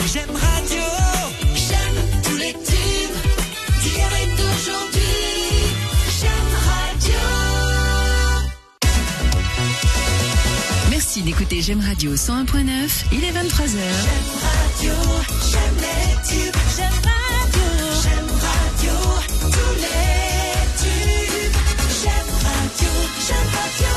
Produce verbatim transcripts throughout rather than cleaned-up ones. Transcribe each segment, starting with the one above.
J'aime Radio. J'aime tous les tubes d'hier et d'aujourd'hui. J'aime Radio. Merci d'écouter J'aime Radio cent un point neuf. Il est vingt-trois heures. J'aime Radio. J'aime les tubes. J'aime Radio. J'aime Radio. Tous les tubes. J'aime Radio. J'aime Radio.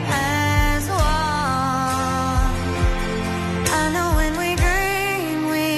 I know when we dream, we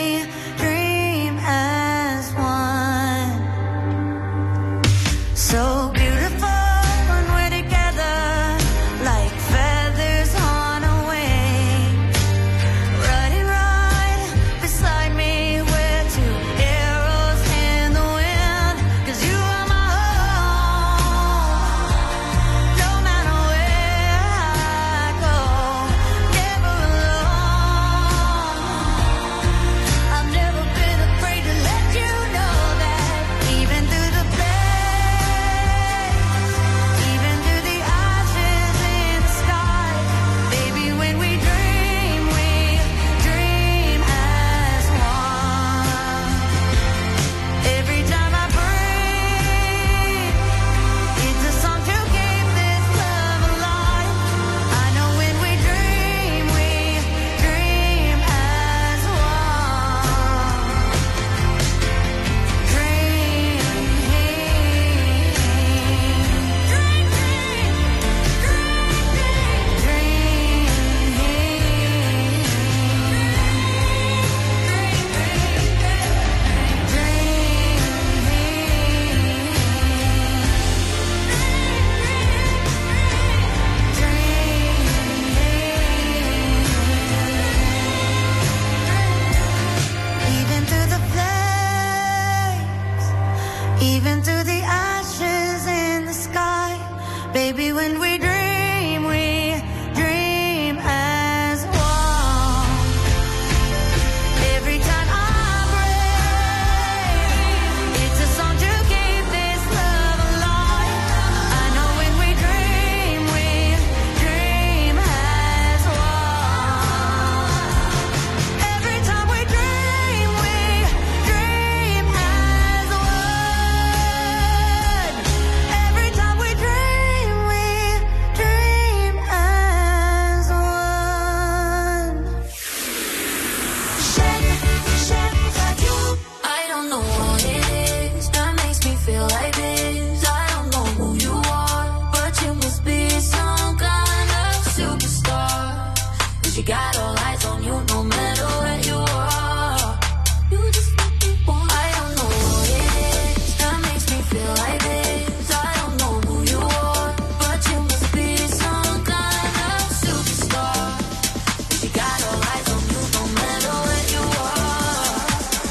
She got all eyes on you no matter where you are. You just make me want. I don't know what it is that makes me feel like this. I don't know who you are, but you must be some kind of superstar. She got all eyes on you no matter where you are.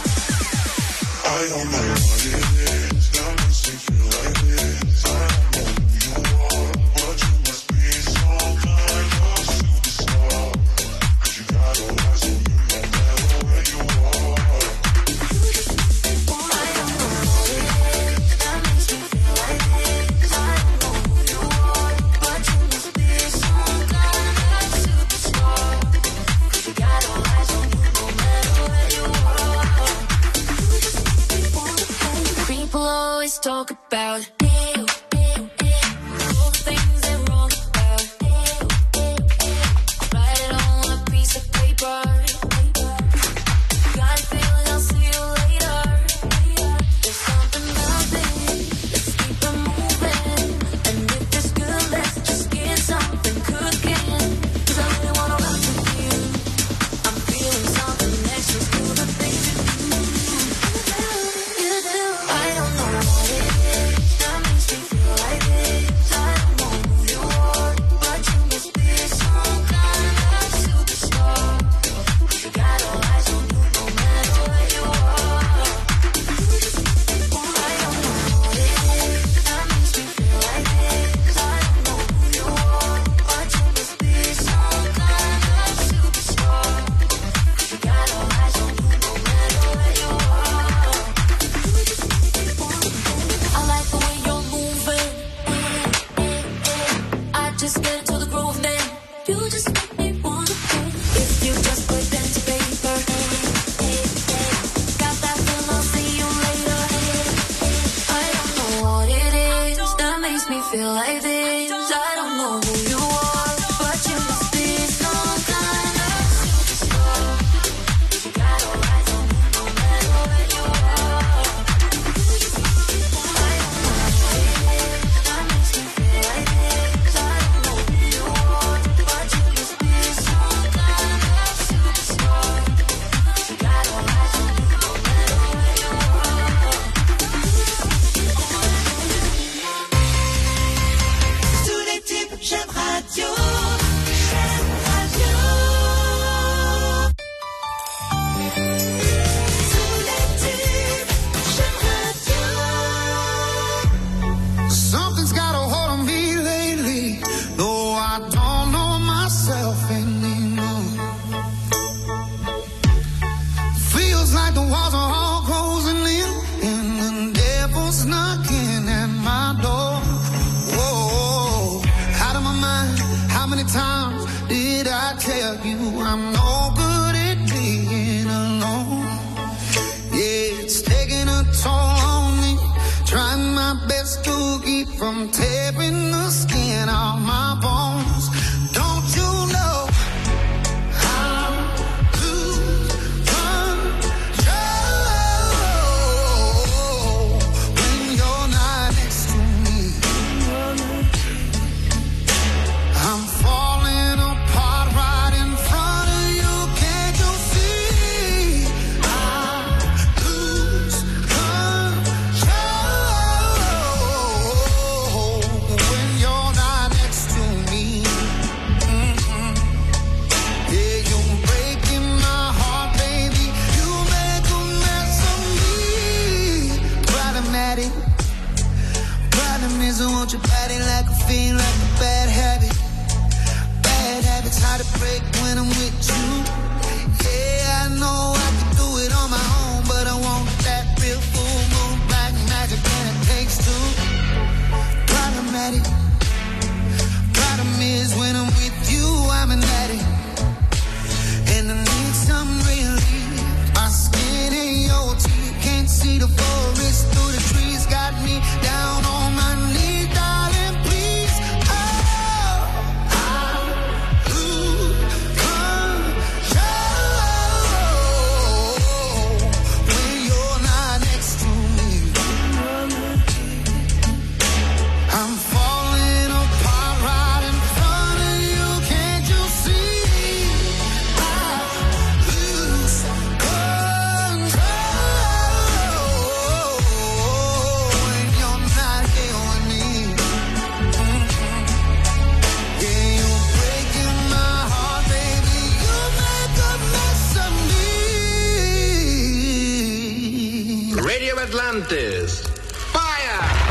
I don't know what it is that makes me feel like this. I don't know who you are, but you must be some kind of superstar. 'Cause you got all eyes on you no matter where you are. I don't know what it is that makes me feel like this. I don't know who you are, but you must be some kind of superstar. 'Cause you got all eyes on you no matter where you are. People always talk about all the things they're wrong about. Write it on a piece of paper. Got a feeling I'll see you later. There's something about this. Let's keep it moving. And if it's good, let's just get something cooking. 'Cause I really wanna run with you. I'm feeling something extra to the things you do. You do. I don't know what it is that makes me feel like this. I don't know who you are, but you must be some kind of superstar. You got all eyes on you no matter where you are. I don't know what it is that makes me feel like this. I don't know who you are, but you must be some kind of superstar. You got all eyes on you no matter where you are. I like the way you're moving. I just get into the groove then. You just make me wanna play. If you just put pen to paper. Got that feeling I'll see you later. I don't know what it is that makes me feel like this. I don't know who you are, but you must be some kind of superstar. You got all eyes on you no matter where you are. I don't know what it is that makes me feel like this. I don't know who you are, but you must be some kind of superstar. You got all eyes on you no matter where you are. Tous les types, j'aime radio. J'aime radio. Tous les types, j'aime radio. Something's got a hold on me lately, though I don't know myself anymore. Feels like the walls are all closing in, and the devil's knocking at my door. Whoa, out of my mind, how many times did I tell you I'm no good at being alone? Yeah, it's taking a toll on me. Trying my best to keep from tearing the skin off my bones. Don't you know how to control when you're not next to me? I'm falling apart right in front of you. Can't you see? I lose control Atlantis. Fire!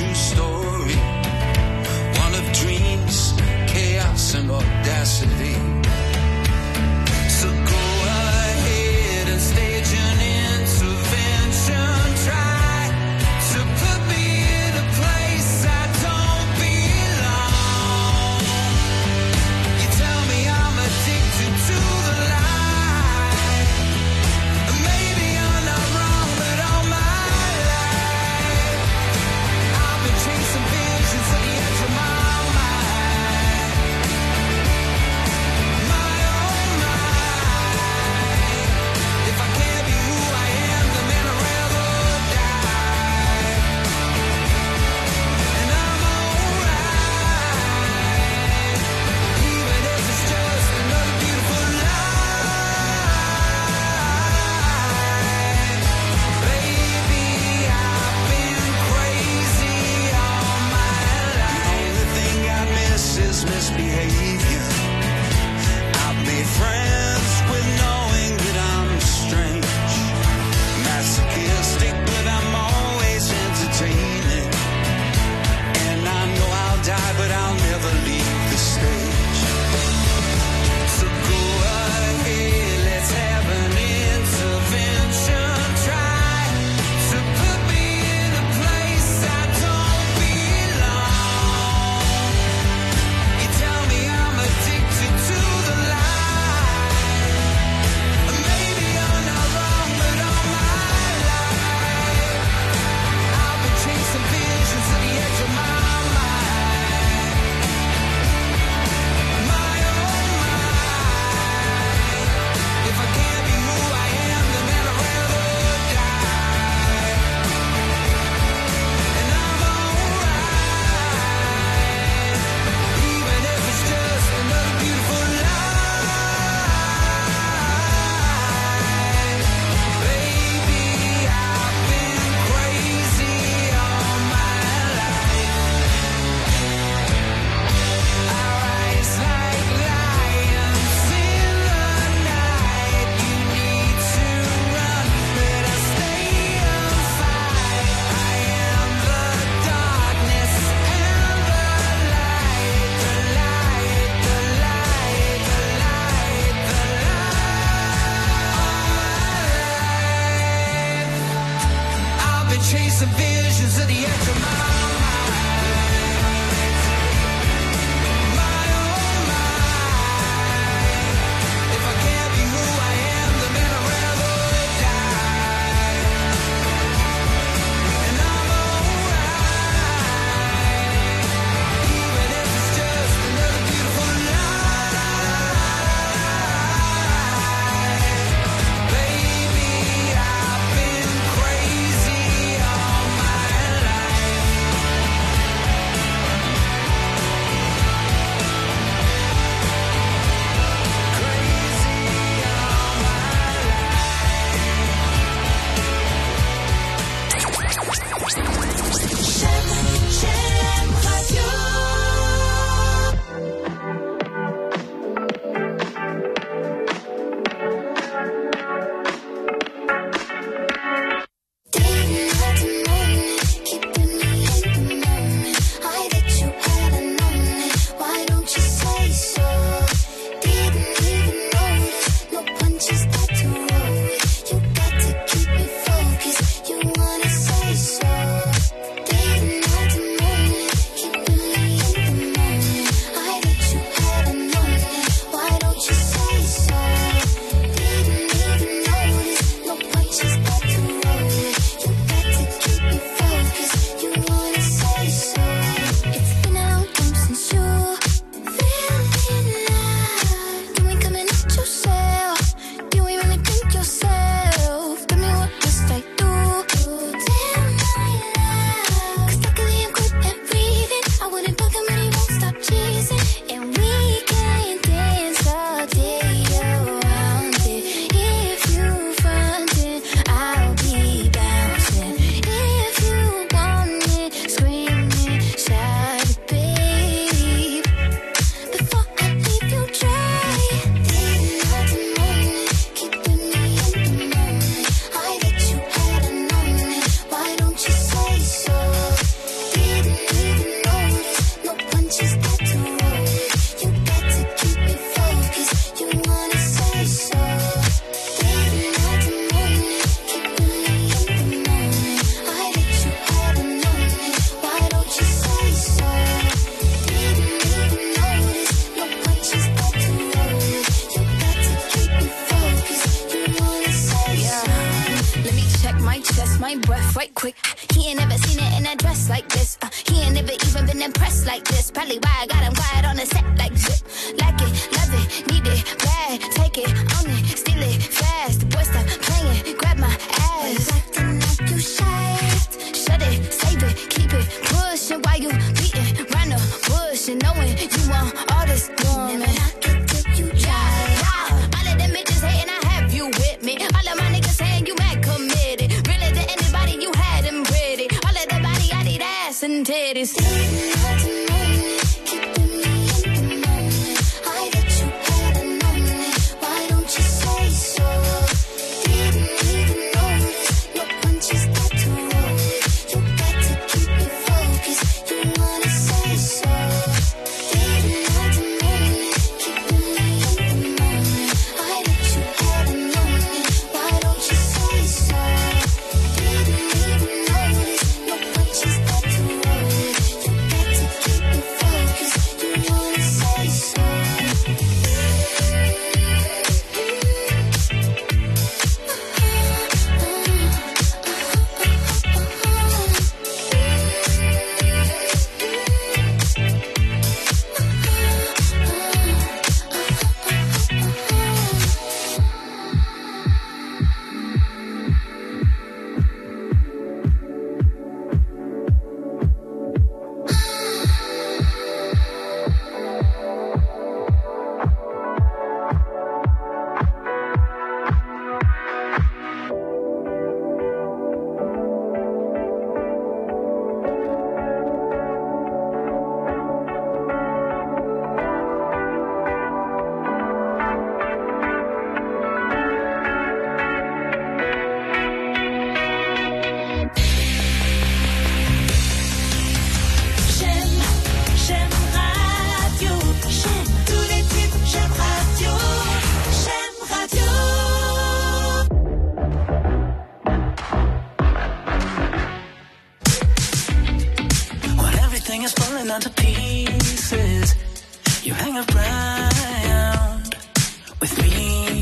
true story, one of dreams, chaos and audacity. So go ahead and stage an intervention, try to put me in a place I don't belong. You tell me I'm addicted to the lie. Maybe I'm not wrong, but all my life I've been chasing visions at the edge of my mind. My oh my, if I can't be who I am, then man I'd rather die. And I'm alright, even if it's just another beautiful lie. Baby, I've been crazy all my life. The only thing I miss is misbehavior. I've made friends with knowing that I'm strange, masochistic, but I'm always entertaining. And I know I'll die, but I'll never leave the stage. So go ahead, let's have an intervention. Try to put me in a place I don't belong. You tell me I'm addicted to the lie. Maybe I'm not wrong, but all my life I've been chasing visions at the edge of my mind. My oh my, if I can't be who I am, then man I'd rather die. And I'm alright, even if it's just another beautiful lie. Baby, I've been crazy all my life. I rise like lions in the night. You need to run, but I stay and fight. I am the darkness and the light, the light, the light, the light, the light. I've been chasing visions at the edge of my mind. My oh my, if I can't be who I am, then man I'd rather die. And I'm alright, even if it's just another beautiful lie. Baby, I've been crazy all my life. my chest, my breath right quick. He ain't never seen it in a dress like this. Uh, he ain't never even been impressed like this. Probably why I got him quiet on the set like zip. Like it, love it, need it, bad. Take it, own it, steal it, fast. The boy stop playing, grab my ass. Acting like you shy. Shut it, save it, keep it pushing while you beating round the bush and knowing you want all this woman. You yeah, yeah. All of them bitches hating, I have you with me. All of my niggas saying you mad committed. Really to anybody you had them pretty. All of the body I need ass and titties. To pieces, you hang around with me.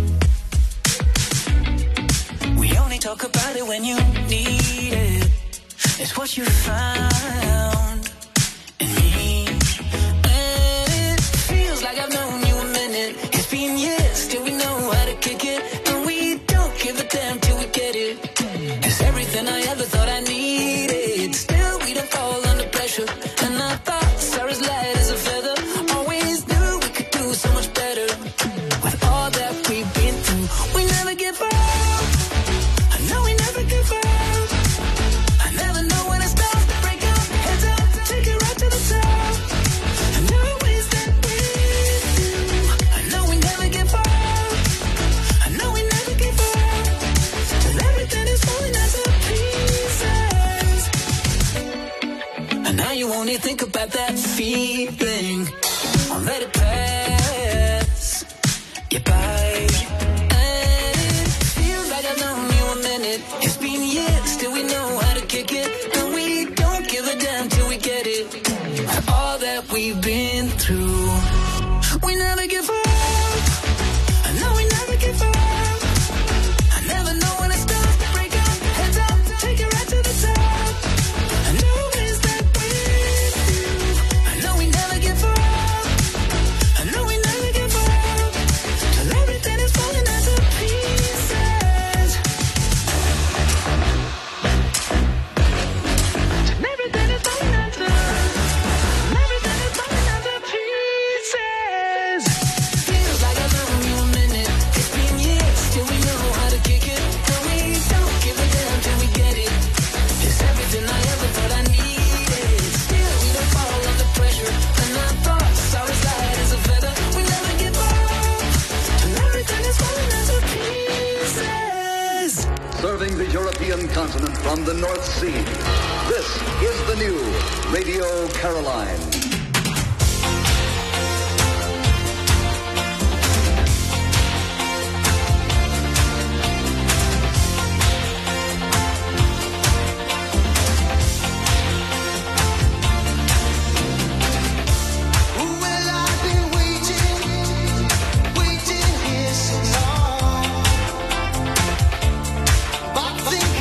We only talk about it when you need it. It's what you found in me. And it feels like I've known you a minute. It's been years, still we know how to kick it. And we don't give a damn till we get it. It's everything I ever thought I needed. Still we don't fall under pressure. And I thought Sarah's light as a feather. Always knew we could do so much better. With all that we've been through, we never give up. I know we never give up. I never know when it starts to break up. Heads up, take it right to the top. I know always that with you. I know we never give up. I know we never give up. Till everything is falling as a pieces. And now you only think about that feeling. I'll let it pass you by. And it feels like I've known you a minute. It's been years, still we know how to kick it. And we don't give a damn till we get it. All that we've been through, we never give up. I know we never give up. I never know when it starts to break up. Heads up, take it right to the top. I know it's that with you. I know we never give up. I know we never give up. Till everything is falling as a pieces. Till everything is falling as a. Everything is falling as a pieces. Feels like I've known you a minute. It's been years, still we know how to kick it. And we don't give a damn till we get it. It's everything I ever thought I needed. Still we don't fall under pressure. And I thought Sarah's light as a feather. We never give up. Till everything is falling as a pieces. Serving the European continent from the North Sea. This is the new Radio Caroline. Well, I've been waiting, waiting here so long. But thinking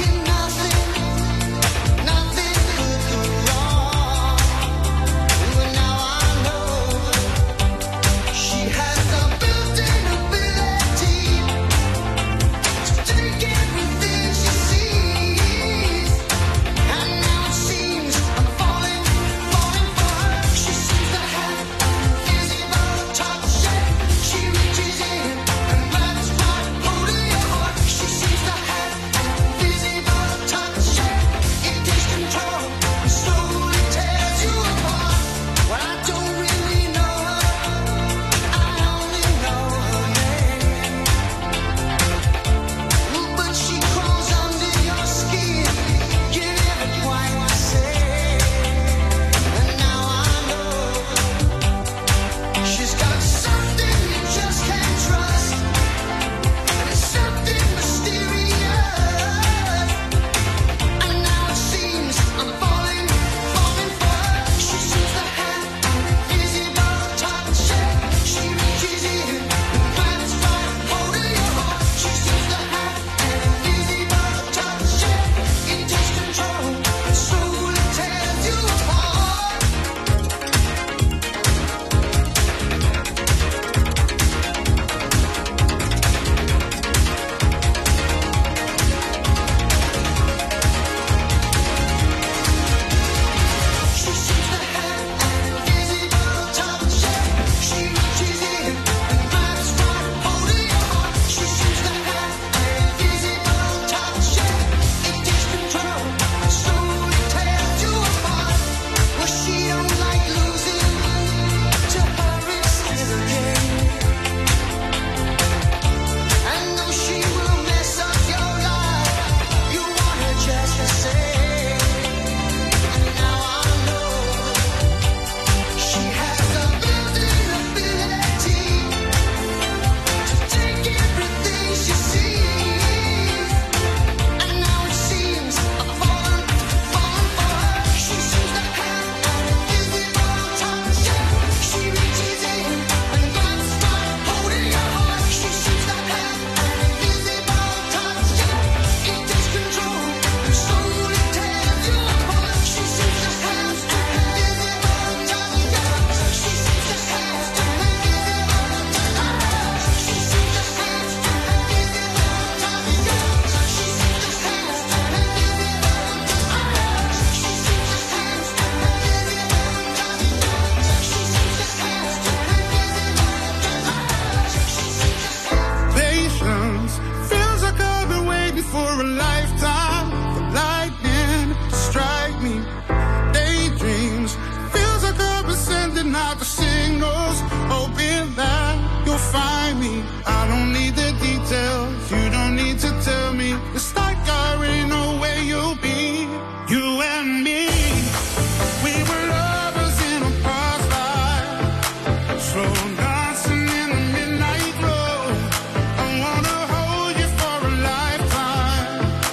for a lifetime, for lightning to strike me. Daydreams, feels like I've been sending out the signals, hoping that you'll find me. I don't need the details, you don't need to tell me. It's like I already know where you'll be. You and me, we were lovers in a past life, slow dancing in the midnight glow. I wanna hold you for a lifetime,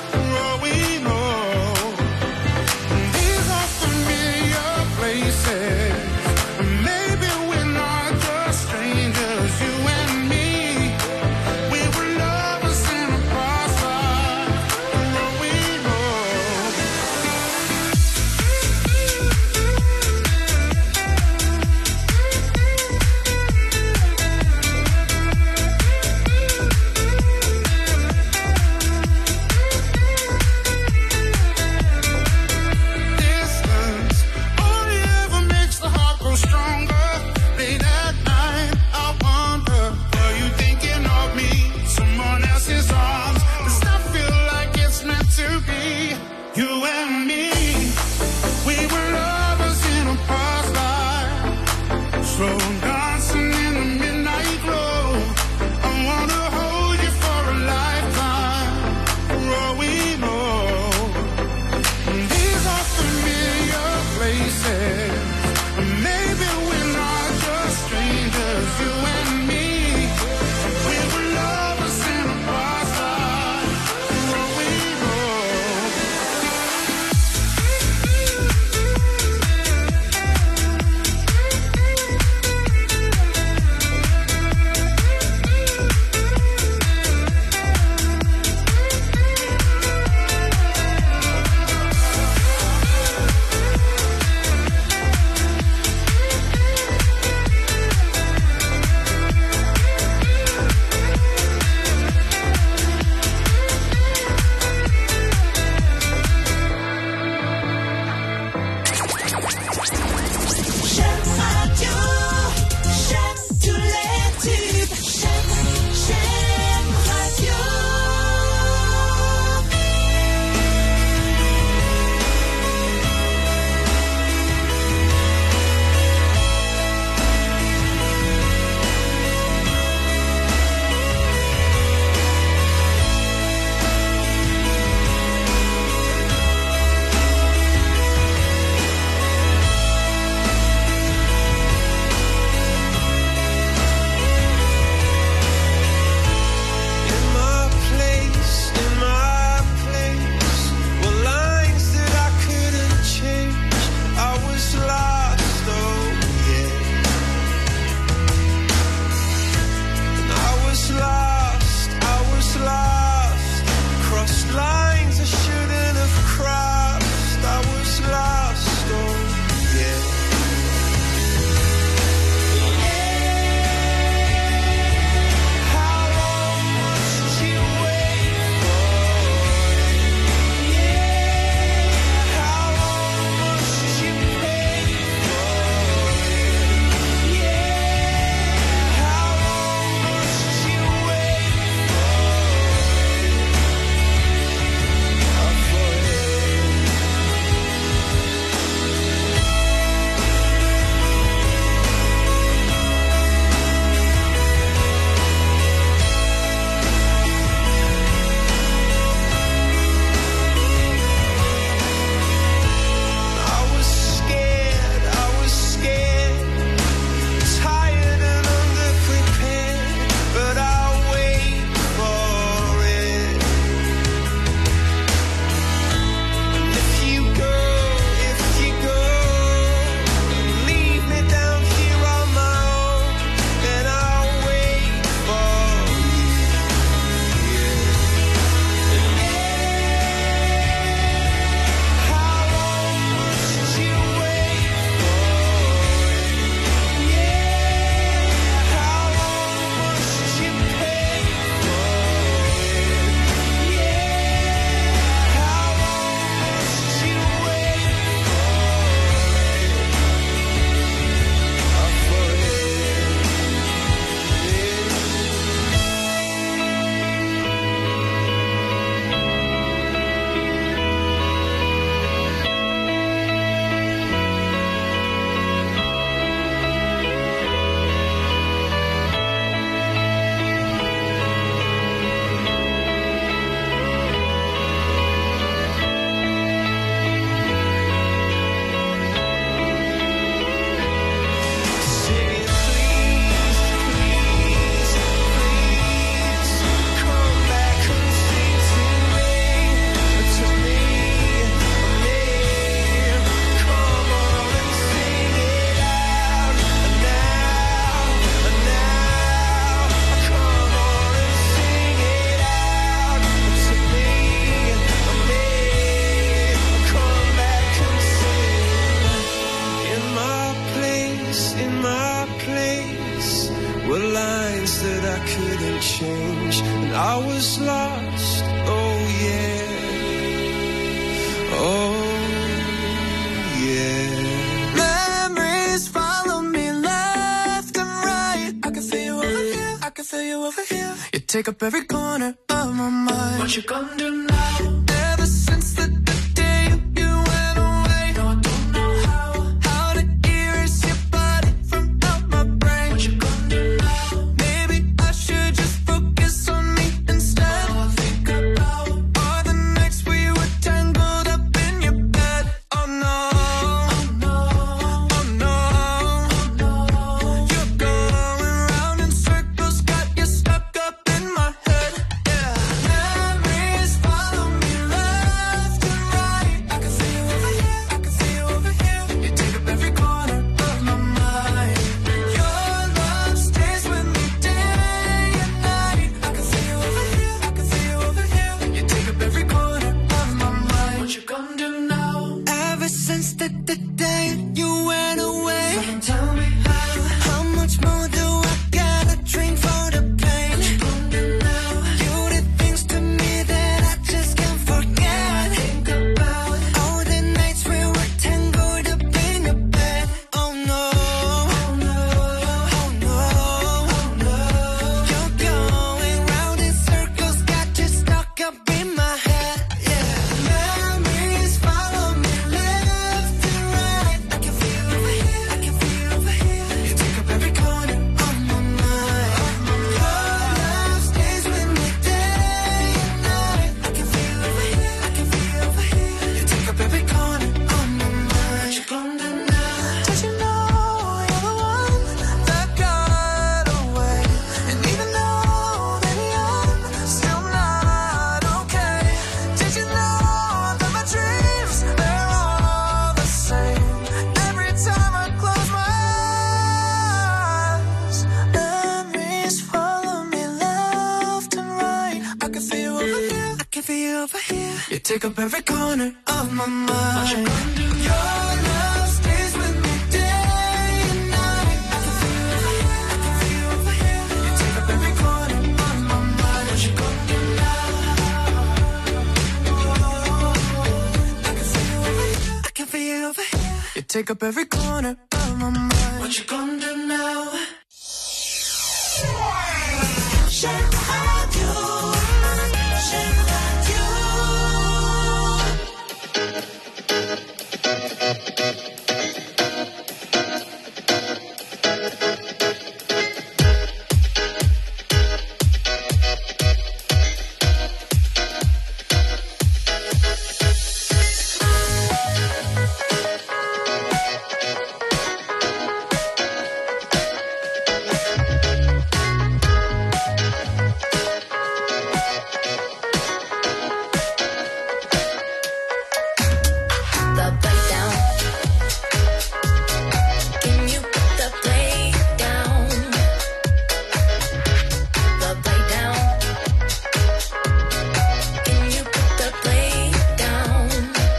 take up every corner of my mind. What you gonna do now? Ever since the, the day you went away, no, I don't know how, how to erase your body from out my brain. What you gonna do now? Maybe I should just focus on me instead. All I think about are the nights we were tangled up in your bed. Oh no, oh no, oh no, oh no. You're going round in circles, got you stuck up in my head. Yeah, memories follow me left and right. I can feel you over here, I can feel you over here. You take up every corner of my mind. Your love stays with me day and night. I can feel you over here, I can feel you over here. You take up every corner of my mind. What you gonna do now? Ever since the, the day you went away, someone tell me how. How much more do I gotta drink for the pain? What you gonna do now? You did things to me that I just can't forget. Think about all the nights we were tangled up in your bed. Oh no, oh no, oh no, oh no. You're going round in circles, got you stuck up in my head. Yeah, memories follow me left and right. I can feel you over here, I can feel you over here. You take up every corner of my mind. Your love stays with me day and night. I can feel you over here, I can feel you over here. You take up every corner of my mind. What you gonna do now? Did you know you're the one that got away? And even though that I'm still not okay, did you know that my dreams, they're all the same? Every time I close my eyes, memories follow me left and right. I can feel you over here, I can feel you over here. You take up every corner of my mind. What you gonna do? Your love stays with me day and night. I can feel you over here, I can feel you over here. You take up every corner of my mind. What you gonna do now? I can feel you over here, I can feel you over here. You take up every corner of my mind. What you gonna do now? J'aime radio, j'aime radio. The plate down. Can you put the plate down? The plate down. Can you put the plate down?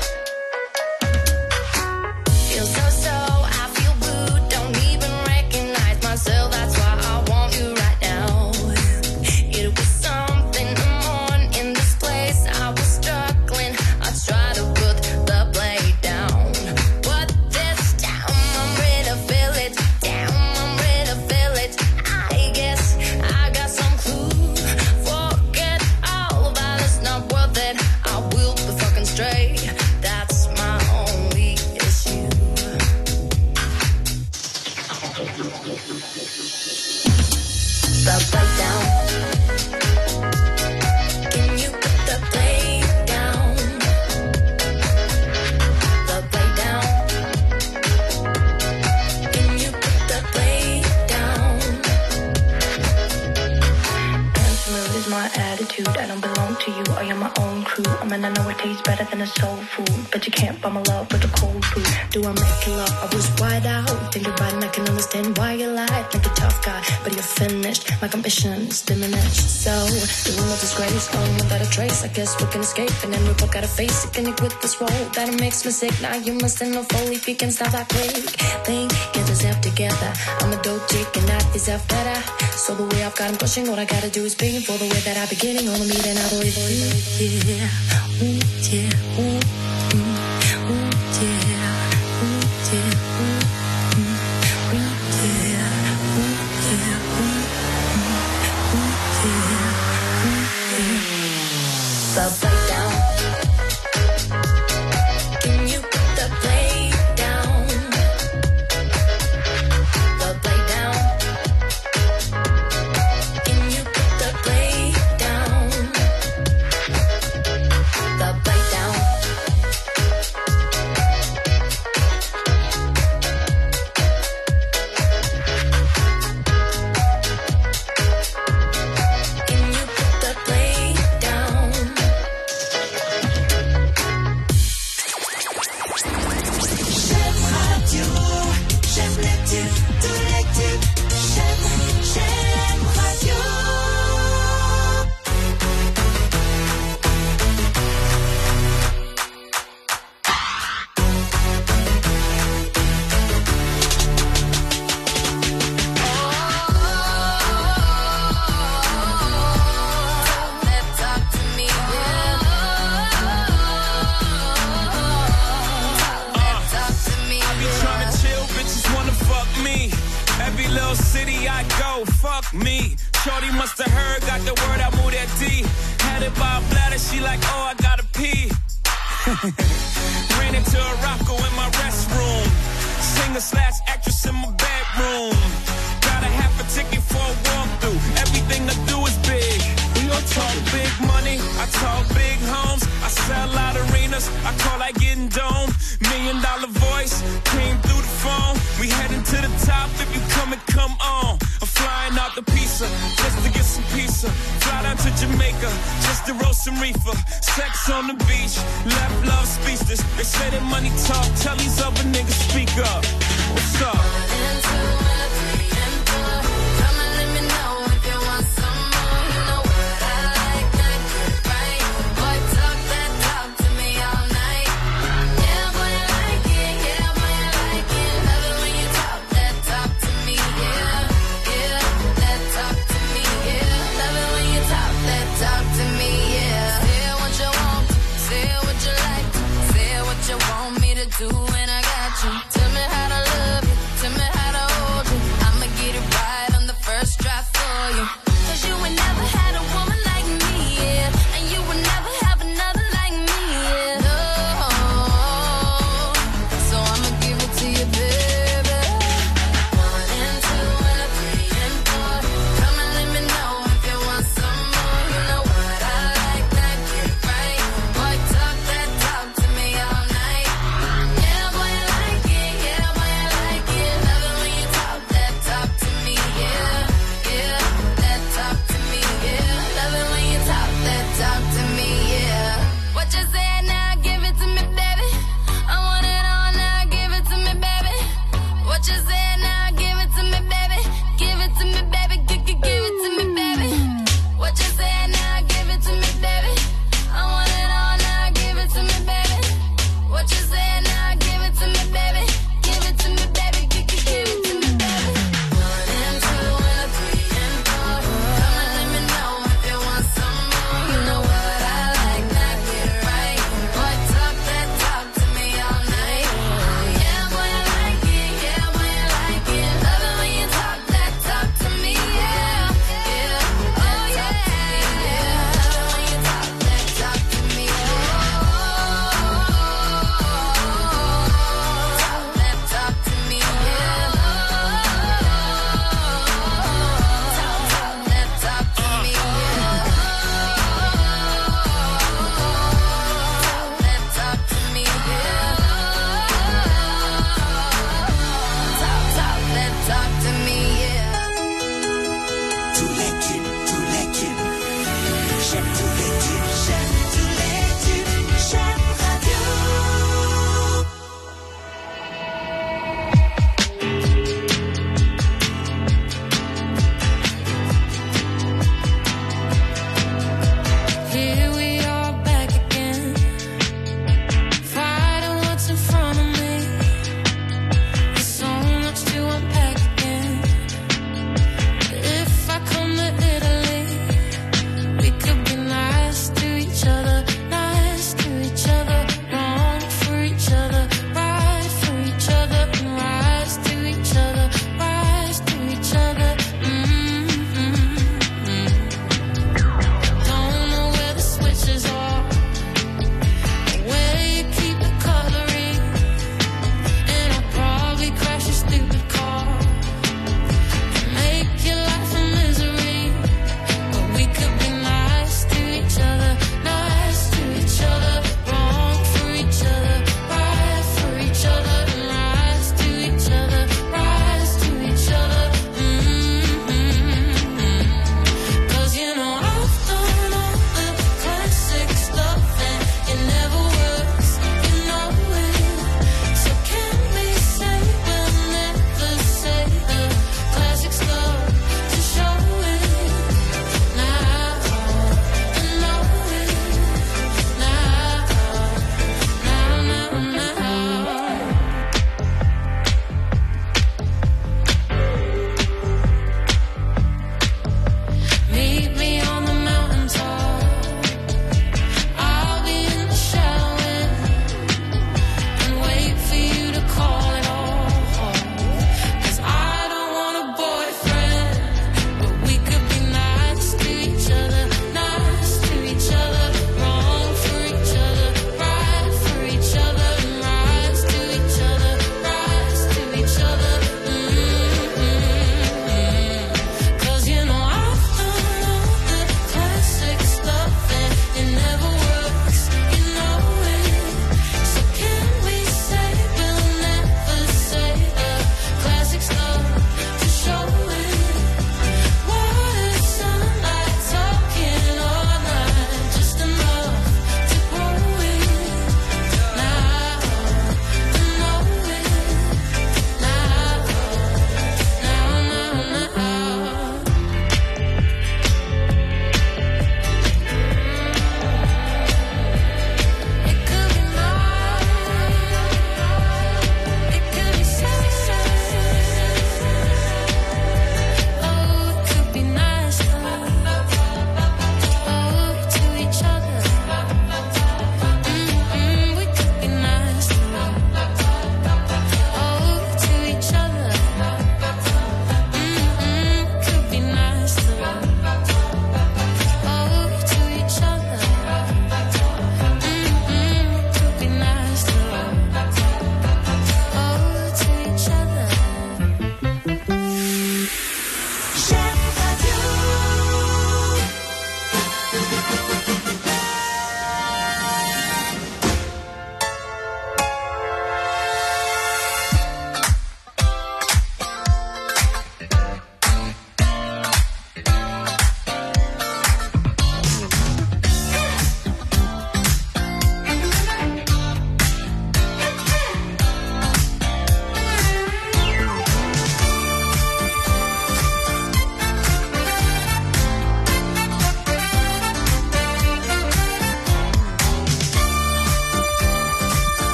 Feel so so, I feel blue. Don't even recognize myself. That's why I want you right now. It was something in the morning in this place. I was struggling. I tried to put the plate down. Put this down. I'm ready to feel it. Down. I'm ready to feel it. I guess I got some clue. Forget all about it's not worth it. I will be fucking straight. That's my only issue. The plate down. Can you put the plate down? The plate down. Can you put the plate down? Dance mood is my attitude. I don't belong to you. I am my own crew. I mean, I know it tastes better than a soul food, but you can't buy my love with a cold food. Do I make you love? I was wide out. Think about it, I can understand why you lied. Like a tough guy, but you're finished. My ambition's diminished. So, doing no disgrace, going without a trace. I guess we can escape, and then we both gotta face it. Can you quit this role? That makes me sick. Now you must know fully if you can stop that quick thing. Get yourself together. I'm a dope chick and not yourself better. So the way I've got 'em pushing, what I gotta do is paying for the way that I'm beginning on the meet and I believe in you. Yeah, ooh, yeah, ooh, mm, ooh, yeah, ooh, yeah, ooh, mm, ooh, yeah, ooh, yeah, ooh, mm, ooh, yeah. the plate down? Can you put the plate down? The plate down. Can you put the plate down? The plate down. Can you put the plate down? J'aime radio, j'aime les tubes, tous les tubes. J'aime, j'aime radio. Talk to me, yeah. Talk to me, I be tryna chill, bitches wanna fuck me. Every little city I go, fuck me. Shorty must have heard, got the word, I moved that D. Had it by a bladder, she like, oh, I gotta pee. Ran into a rocko in my restroom. Singer slash actress in my bedroom. Got a half a ticket for a walkthrough. Everything I do is big. We all talk big money, I talk big homes. I sell out arenas, I call like getting dome. Million dollar voice, came through the phone. We heading to the top, if you come and come on. I'm flying out the pizza, just to get some pizza. Fly down to Jamaica, just to roast some reefer. Sex on the beach, left love speechless. They say that money talk, tell these other niggas speak up. What's up? and two and three and four. Come and let me know if you want some more. You know what I like, that good, right? Boy, talk that talk to me all night. Yeah, boy, I like it. Yeah, boy, I like it. Love it when you talk that talk to me. Yeah, yeah, that talk to me. Yeah, love it when you talk that talk to me. Yeah, say what you want, say what you like, say what you want me to do, and I got you. Tell me how to love you, tell me how to hold you.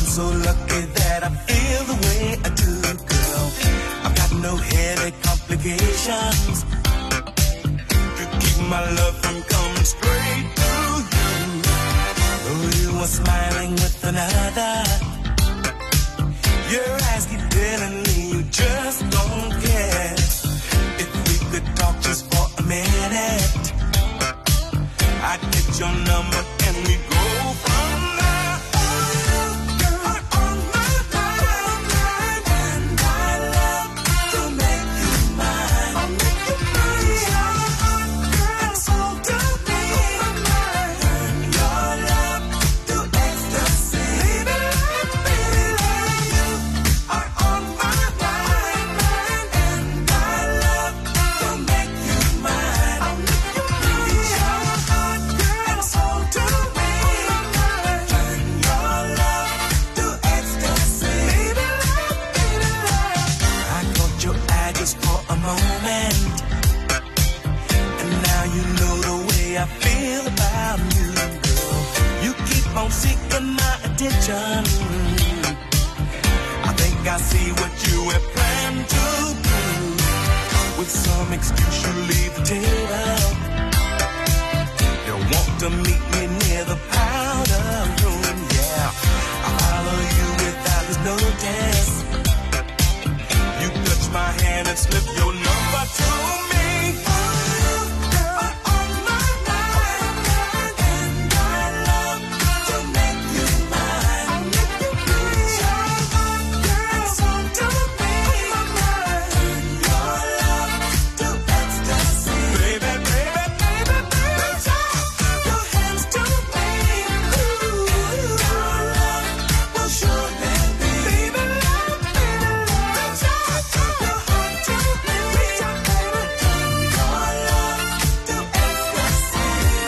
so lucky that I feel the way I do, girl. I've got no headache complications to keep my love from coming straight to you. Though you are smiling with another, your eyes keep telling me you just don't care. If we could talk just for a minute, I'd get your number and we go from there. You are on my mind, and I love to make you mine. I'll make you mine. Your heart, girl, so to me. Turn your love to ecstasy. Baby, baby, you are on my mind, and I love to make you mine. I'll make you mine. Your heart, girl, so to me. Turn your love to ecstasy. Baby, baby, I caught your eye just for a moment, and now you know the way I feel about you, girl. You keep on seeking my attention. I think I see what you have planned to do. With some excuse you leave the table. You want to meet me near the powder room, yeah. I follow you without this notice. You touch my hand and slip your number to me. You are on my mind, and I love to make you mine. I'll make you mine. Your heart, girl, so to me. Turn your love to ecstasy. Baby, baby, baby, baby, your hands to me. Ooh, your love will surely be. Baby, love, baby, love, your heart to me. Turn your love to ecstasy.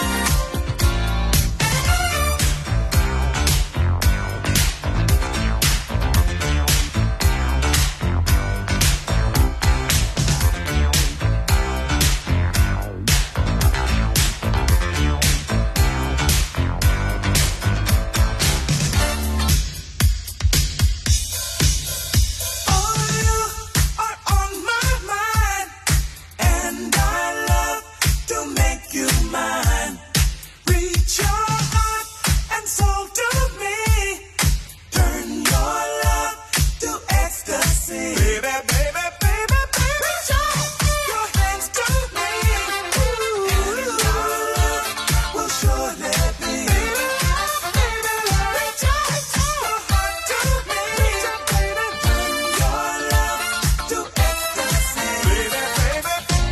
Oh, you are on my mind, and I love to make you mine. Reach your heart and soul to me. Turn your love to ecstasy. Baby, baby, baby, baby, your hands to me. Ooh, and your love will surely be. Baby, baby, reach your heart to me. Baby, turn your love to ecstasy. Baby, baby.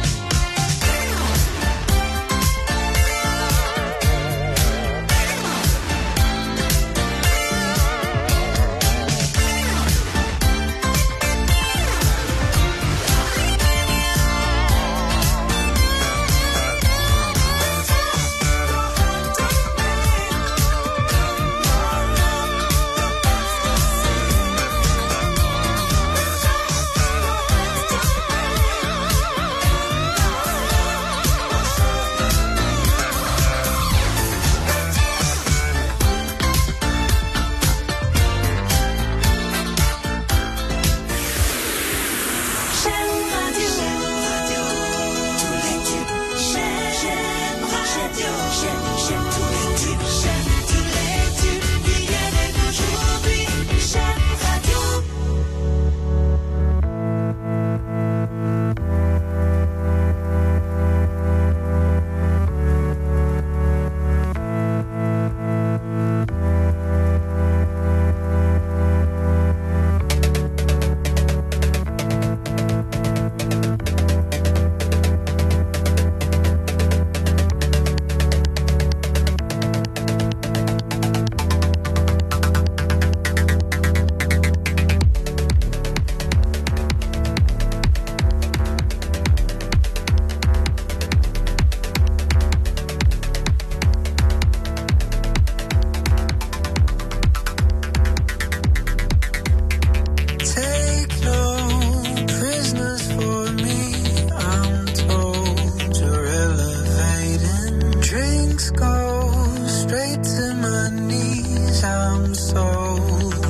J'aime radio, tous les tubes. J'aime, j'aime radio, j'aime, j'aime tous les tubes. J'aime tous les tubes d'hier et d'aujourd'hui. J'aime radio. Drinks go straight to my knees. I'm so